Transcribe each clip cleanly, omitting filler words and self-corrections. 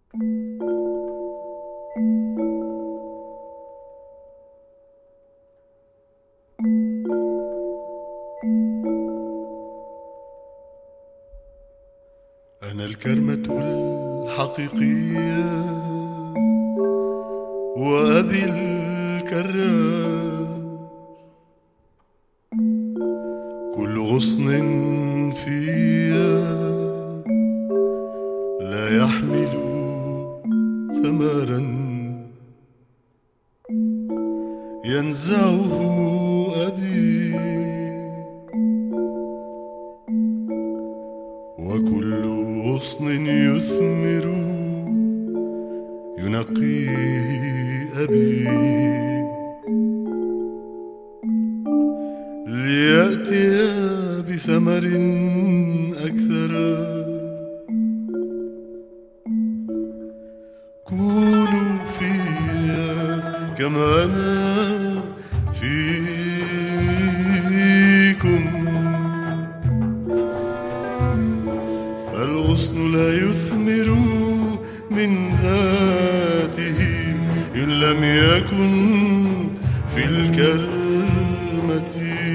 أنا الكرمة الحقيقية وأبي الكرام، كل غصن فيا لا يحمل ثمرا ينزعه أبي، وكل غصن يثمر ينقيه أبي، ليأتي بثمر أكثر. كونوا فيا كما أنا فيكم، فالغصن لا يثمر من ذاته إن لم يكن في الكرمة.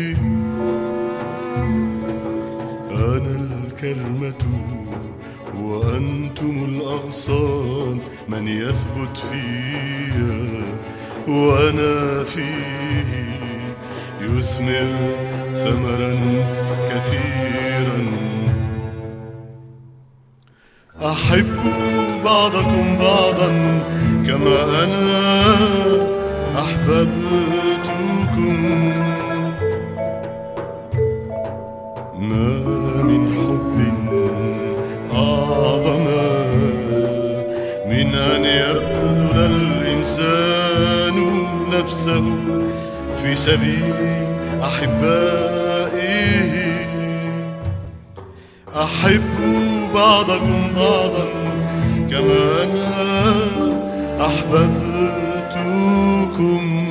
أنا الكرمة وأنتم الأغصان، من يثبت فيا وأنا فيه يثمر ثمرا كثيرا. أحبوا بعضكم بعضا كما أنا أحببتكم، ما من حب أعظم من أن يبذل الإنسان نفسه في سبيل أحبائه. أحبوا بعضكم بعضا كما أنا أحببتكم.